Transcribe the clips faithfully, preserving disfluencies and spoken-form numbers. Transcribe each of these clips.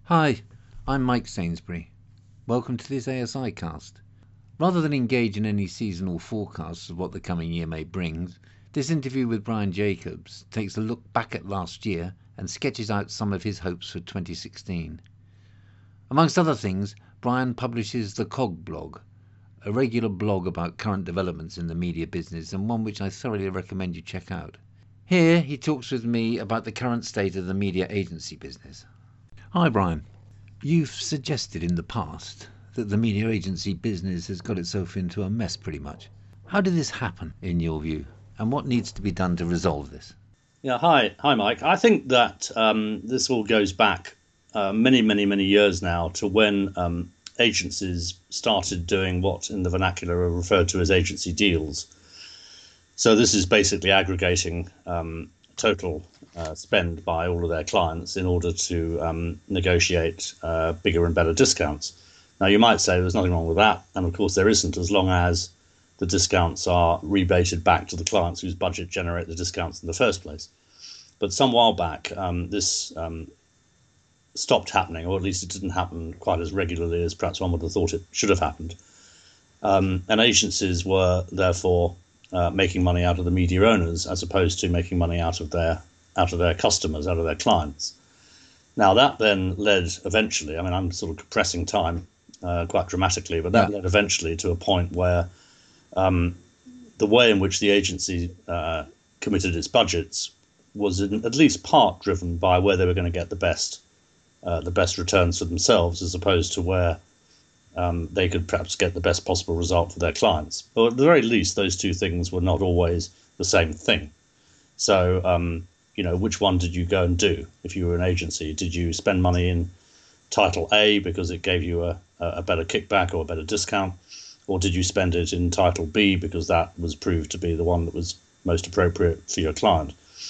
Hi, I'm Mike Sainsbury. Welcome to this A S I cast. Rather than engage in any seasonal forecasts of what the coming year may bring, this interview with Brian Jacobs takes a look back at last year and sketches out some of his hopes for twenty sixteen. Amongst other things, Brian publishes the Cog blog, a regular blog about current developments in the media business and one which I thoroughly recommend you check out. Here he talks with me about the current state of the media agency business. Hi Brian. You've suggested in the past that the media agency business has got itself into a mess pretty much. How did this happen in your view, and what needs to be done to resolve this? Yeah, hi, hi, Mike. I think that um, this all goes back uh, many, many, many years now to when um, agencies started doing what in the vernacular are referred to as agency deals. So this is basically aggregating um, total uh, spend by all of their clients in order to um, negotiate uh, bigger and better discounts. Now, you might say there's nothing wrong with that, and of course there isn't, as long as the discounts are rebated back to the clients whose budget generate the discounts in the first place. But some while back, um, this um, stopped happening, or at least it didn't happen quite as regularly as perhaps one would have thought it should have happened. Um, and agencies were therefore uh, making money out of the media owners as opposed to making money out of their out of their customers, out of their clients. Now that then led eventually, I mean, I'm sort of compressing time uh, quite dramatically, but that yeah. led eventually to a point where um, the way in which the agency uh, committed its budgets was in at least part driven by where they were going to get the best uh, the best returns for themselves, as opposed to where um, they could perhaps get the best possible result for their clients. But at the very least, those two things were not always the same thing. So, um, you know, which one did you go and do if you were an agency? Did you spend money in Title A because it gave you a, a better kickback or a better discount? Or did you spend it in Title B because that was proved to be the one that was most appropriate for your client?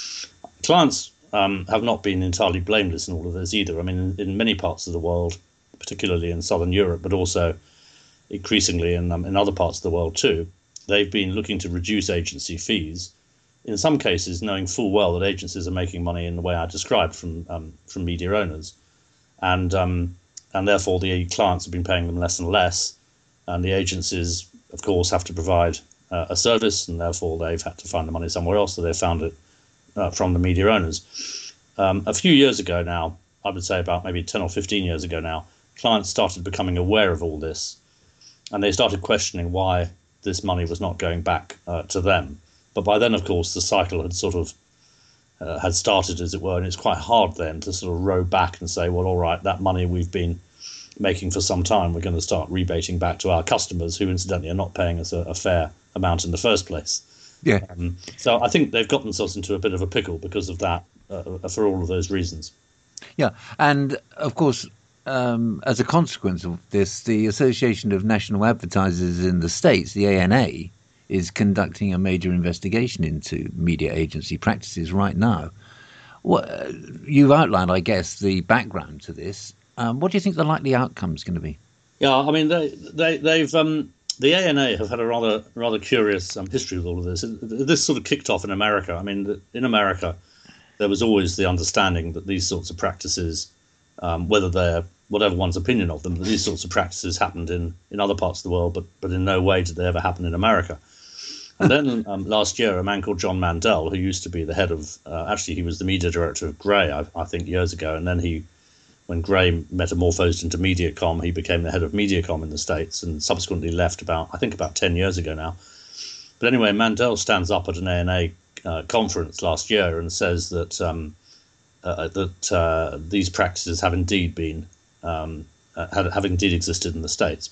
Clients um, have not been entirely blameless in all of this either. I mean, in, in many parts of the world, particularly in Southern Europe, but also increasingly in, um, in other parts of the world too, they've been looking to reduce agency fees, in some cases knowing full well that agencies are making money in the way I described from um, from media owners. And, um, and therefore the clients have been paying them less and less. And the agencies, of course, have to provide uh, a service, and therefore they've had to find the money somewhere else, so they found it uh, from the media owners. Um, a few years ago now, I would say about maybe ten or fifteen years ago now, clients started becoming aware of all this, and they started questioning why this money was not going back uh, to them. But by then, of course, the cycle had sort of uh, had started, as it were, and it's quite hard then to sort of row back and say, well, all right, that money we've been making for some time, we're going to start rebating back to our customers, who incidentally are not paying us a, a fair amount in the first place. Yeah. Um, so I think they've got themselves into a bit of a pickle because of that, uh, for all of those reasons. Yeah, and of course, um, as a consequence of this, the Association of National Advertisers in the States, the A N A, is conducting a major investigation into media agency practices right now. What, you've outlined, I guess, the background to this. Um, what do you think the likely outcome is going to be? Yeah, I mean, they, they, they've um, the A N A have had a rather rather curious um, history with all of this. This sort of kicked off in America. I mean, in America, there was always the understanding that these sorts of practices, um, whether they're whatever one's opinion of them, that these sorts of practices happened in, in other parts of the world, but but in no way did they ever happen in America. And then um, last year, a man called John Mandel, who used to be the head of, uh, actually he was the media director of Grey, I, I think years ago, and then he, when Grey metamorphosed into Mediacom, he became the head of Mediacom in the States and subsequently left about, I think about ten years ago now. But anyway, Mandel stands up at an A N A uh, conference last year and says that um, uh, that uh, these practices have indeed been, um, uh, have, have indeed existed in the States.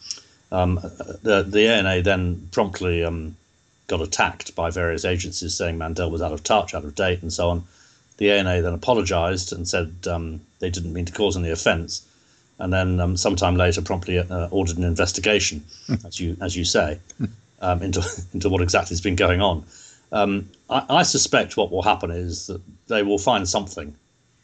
Um, the, the A N A then promptly um, got attacked by various agencies saying Mandel was out of touch, out of date, and so on. The A N A then apologised and said um, they didn't mean to cause any offence, and then um, sometime later promptly uh, ordered an investigation, as you as you say, um, into into what exactly has been going on. Um, I, I suspect what will happen is that they will find something.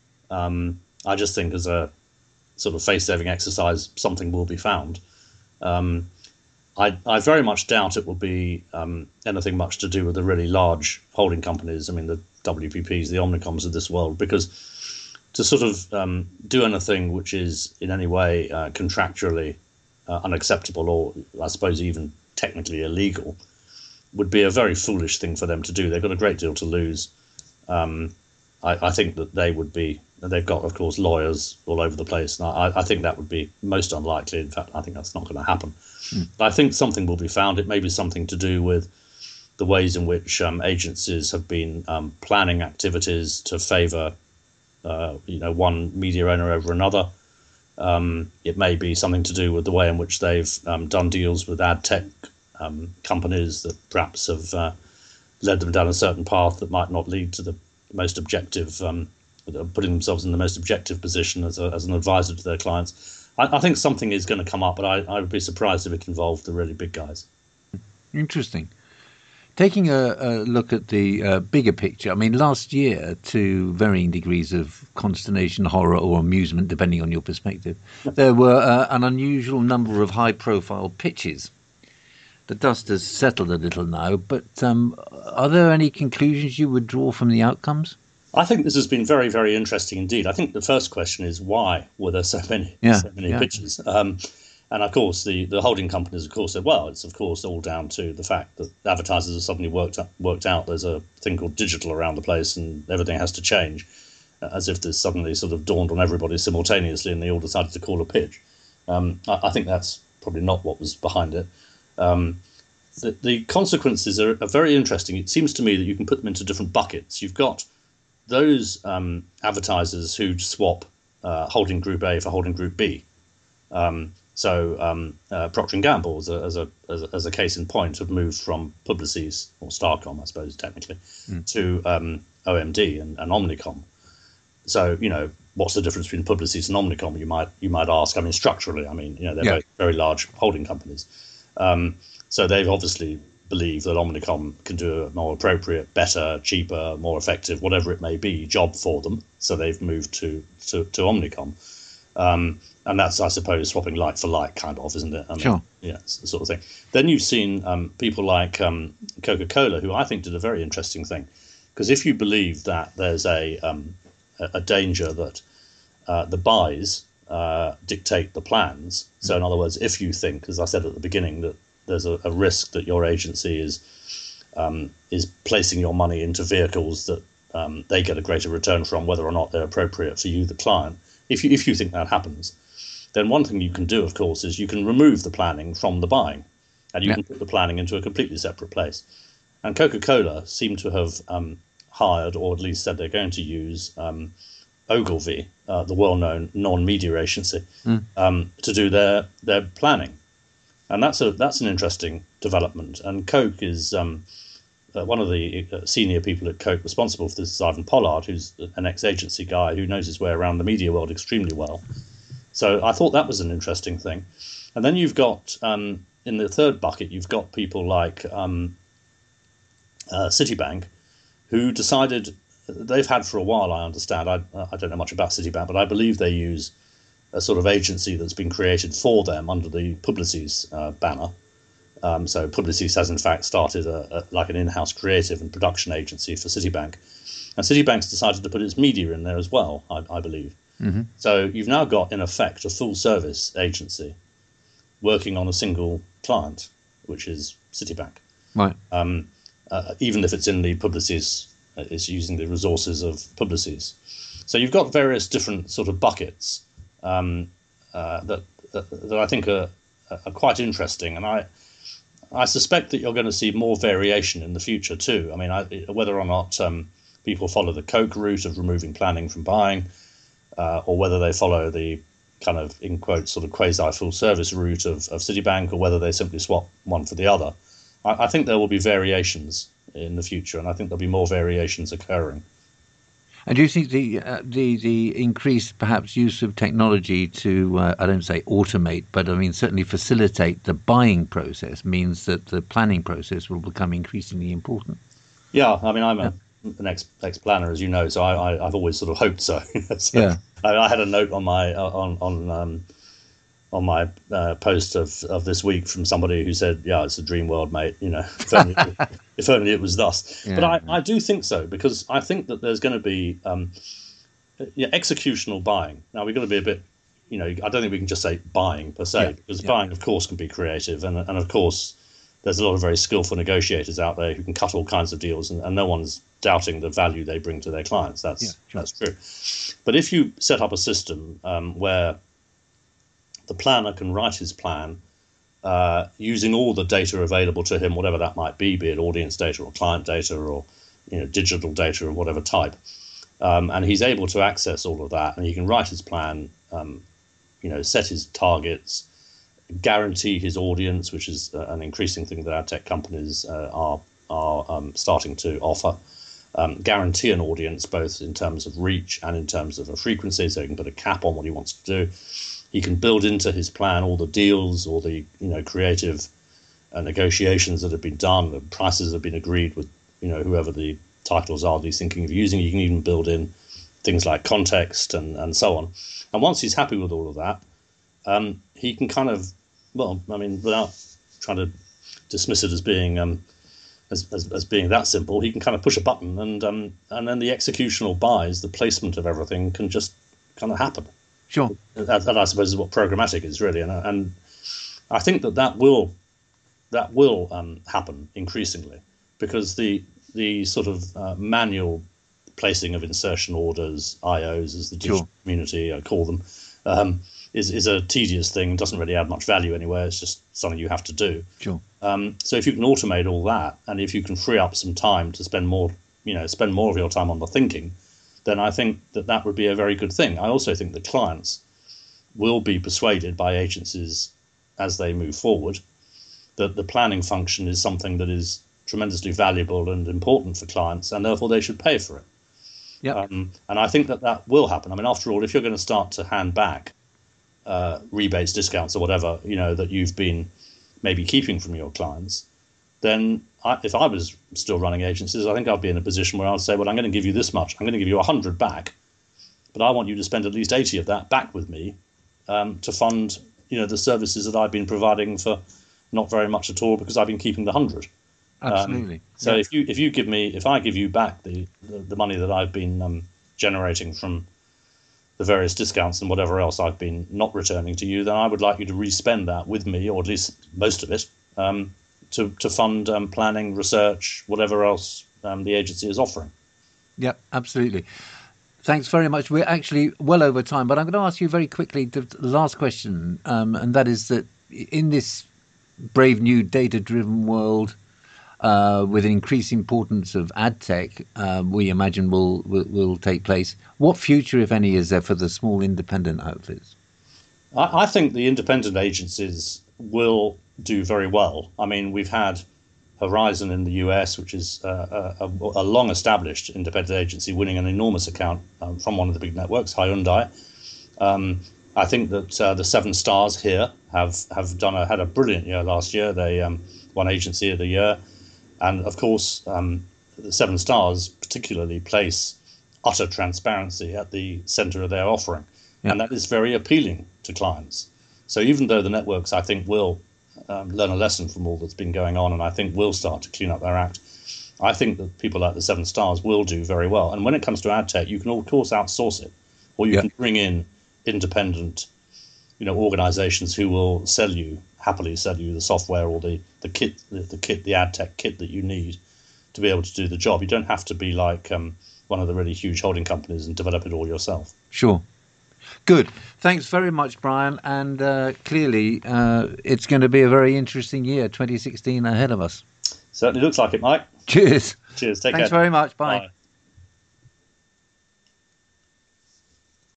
Um, I just think, as a sort of face-saving exercise, something will be found. Um, I, I very much doubt it will be um, anything much to do with the really large holding companies. I mean, the W P Ps, the Omnicoms of this world, because to sort of um, do anything which is in any way uh, contractually uh, unacceptable, or I suppose even technically illegal, would be a very foolish thing for them to do. They've got a great deal to lose. Um, I, I think that they would be, they've got, of course, lawyers all over the place. And I, I think that would be most unlikely. In fact, I think that's not going to happen. Mm. But I think something will be found. It may be something to do with the ways in which um, agencies have been um, planning activities to favour, uh, you know, one media owner over another. Um, it may be something to do with the way in which they've um, done deals with ad tech um, companies that perhaps have uh, led them down a certain path that might not lead to the most objective, um, putting themselves in the most objective position as, a, as an advisor to their clients. I, I think something is going to come up, but I, I would be surprised if it involved the really big guys. Interesting. Taking a, a look at the uh, bigger picture, I mean, last year, to varying degrees of consternation, horror, or amusement, depending on your perspective, there were uh, an unusual number of high-profile pitches. The dust has settled a little now, but um, are there any conclusions you would draw from the outcomes? I think this has been very, very interesting indeed. I think the first question is, why were there so many, yeah, so many yeah. pitches? Um, and of course, the, the holding companies, of course, said, well, it's of course all down to the fact that advertisers have suddenly worked out, worked out there's a thing called digital around the place and everything has to change, uh, as if this suddenly sort of dawned on everybody simultaneously and they all decided to call a pitch. Um, I, I think that's probably not what was behind it. Um, the, the consequences are, are very interesting. It seems to me that you can put them into different buckets. You've got those um, advertisers who swap uh, holding group A for holding group B. Um, so um, uh, Procter and Gamble, as a, as, a, as, a, as a case in point, have moved from Publicis, or Starcom, I suppose, technically, mm. to um, O M D and, and Omnicom. So, you know, what's the difference between Publicis and Omnicom, you might you might ask. I mean, structurally, I mean, you know, they're yeah. both very large holding companies. Um, so they've obviously believe that Omnicom can do a more appropriate, better, cheaper, more effective, whatever it may be, job for them. So they've moved to to, to Omnicom. Um, and that's, I suppose, swapping like for like, kind of, isn't it? I mean, sure. Yeah, it's the sort of thing. Then you've seen um, people like um, Coca-Cola, who I think did a very interesting thing. Because if you believe that there's a, um, a danger that uh, the buys uh, dictate the plans, so in other words, if you think, as I said at the beginning, that there's a, a risk that your agency is um, is placing your money into vehicles that um, they get a greater return from, whether or not they're appropriate for you, the client. If you if you think that happens, then one thing you can do, of course, is you can remove the planning from the buying, and you yeah. can put the planning into a completely separate place. And Coca-Cola seem to have um, hired, or at least said they're going to use, um, Ogilvy, uh, the well-known non-media agency, mm. um, to do their their planning. And that's a that's an interesting development. And Coke is um, uh, one of the uh, senior people at Coke responsible for this is Ivan Pollard, who's an ex-agency guy who knows his way around the media world extremely well. So I thought that was an interesting thing. And then you've got, um, in the third bucket, you've got people like um, uh, Citibank, who decided, they've had for a while, I understand, I, I don't know much about Citibank, but I believe they use a sort of agency that's been created for them under the Publicis uh, banner. Um, so Publicis has in fact started a, a, like an in-house creative and production agency for Citibank. And Citibank's decided to put its media in there as well, I, I believe. Mm-hmm. So you've now got, in effect, a full-service agency working on a single client, which is Citibank. Right. Um, uh, even if it's in the Publicis, uh, it's using the resources of Publicis. So you've got various different sort of buckets Um, uh, that, that that I think are, are quite interesting, and I I suspect that you're going to see more variation in the future too. I mean, I, whether or not um, people follow the Coke route of removing planning from buying, uh, or whether they follow the kind of in quotes sort of quasi full service route of, of Citibank, or whether they simply swap one for the other, I, I think there will be variations in the future, and I think there'll be more variations occurring. And do you think the uh, the the increased perhaps use of technology to uh, I don't say automate, but I mean certainly facilitate the buying process means that the planning process will become increasingly important? Yeah, I mean I'm a, yeah. an ex ex planner, as you know, so I, I I've always sort of hoped so. so yeah, I, I had a note on my on on um, on my uh, post of, of this week from somebody who said, "Yeah, it's a dream world, mate. You know, if only, if only it was thus." Yeah, but I, yeah. I do think so, because I think that there's going to be um, yeah, executional buying. Now we've got to be a bit, you know, I don't think we can just say buying per se, Yeah, because yeah. buying, of course, can be creative, and and of course, there's a lot of very skillful negotiators out there who can cut all kinds of deals, and, and no one's doubting the value they bring to their clients. That's Yeah, sure. that's true. But if you set up a system um, where the planner can write his plan uh, using all the data available to him, whatever that might be, be it audience data or client data or you know digital data of whatever type, um, and he's able to access all of that, and he can write his plan, um, you know, set his targets, guarantee his audience, which is uh, an increasing thing that ad tech companies uh, are are um, starting to offer. Um, guarantee an audience both in terms of reach and in terms of a frequency, so he can put a cap on what he wants to do. He can build into his plan all the deals, all the you know creative uh, negotiations that have been done, the prices that have been agreed with you know whoever the titles are that he's thinking of using. You can even build in things like context and, and so on. And once he's happy with all of that, um, he can kind of, well, I mean, without trying to dismiss it as being um, as, as, as being that simple, he can kind of push a button and um, and then the executional buys, the placement of everything can just kind of happen. Sure. That, that I suppose is what programmatic is really, and and I think that that will that will um, happen increasingly, because the the sort of uh, manual placing of insertion orders, I Os as the digital Sure. community I call them, um, is is a tedious thing. Doesn't really add much value anywhere. It's just something you have to do. Sure. Um, so if you can automate all that, and if you can free up some time to spend more, you know, spend more of your time on the thinking, then I think that that would be a very good thing. I also think that clients will be persuaded by agencies as they move forward that the planning function is something that is tremendously valuable and important for clients, and therefore they should pay for it. Yep. Um, and I think that that will happen. I mean, after all, if you're going to start to hand back uh, rebates, discounts, or whatever, you know, that you've been maybe keeping from your clients, then I, if I was still running agencies, I think I'd be in a position where I'd say, well, I'm going to give you this much. I'm going to give you one hundred back, but I want you to spend at least eighty of that back with me um, to fund, you know, the services that I've been providing for not very much at all, because I've been keeping the one hundred. Absolutely. Um, so Yeah. if you if you give me if I give you back the the, the money that I've been um, generating from the various discounts and whatever else I've been not returning to you, then I would like you to respend that with me, or at least most of it, um, to to fund um, planning, research, whatever else um, the agency is offering. Yep, absolutely. Thanks very much. We're actually well over time, but I'm going to ask you very quickly the the last question, um, and that is that in this brave new data-driven world, uh, with an increased importance of ad tech, uh, we imagine will, will will take place. What future, if any, is there for the small independent outlets? I, I think the independent agencies will do very well. I mean, we've had Horizon in the U S, which is uh, a, a long-established independent agency, winning an enormous account um, from one of the big networks, Hyundai. Um, I think that uh, the Seven Stars here have have done a, had a brilliant year last year. They um, won Agency of the Year, and of course, um, the Seven Stars particularly place utter transparency at the centre of their offering, Yeah. and that is very appealing to clients. So even though the networks, I think, will um, learn a lesson from all that's been going on, and I think will start to clean up their act, I think that people like the Seven Stars will do very well. And when it comes to ad tech, you can of course outsource it, or you Yeah. can bring in independent, you know, organisations who will sell you happily sell you the software or the the kit, the, the kit, the ad tech kit that you need to be able to do the job. You don't have to be like um, one of the really huge holding companies and develop it all yourself. Sure. Good. Thanks very much, Brian. And uh, clearly, uh, it's going to be a very interesting year, twenty sixteen, ahead of us. Certainly looks like it, Mike. Cheers. Cheers. Take Thanks care. very much. Bye. Bye.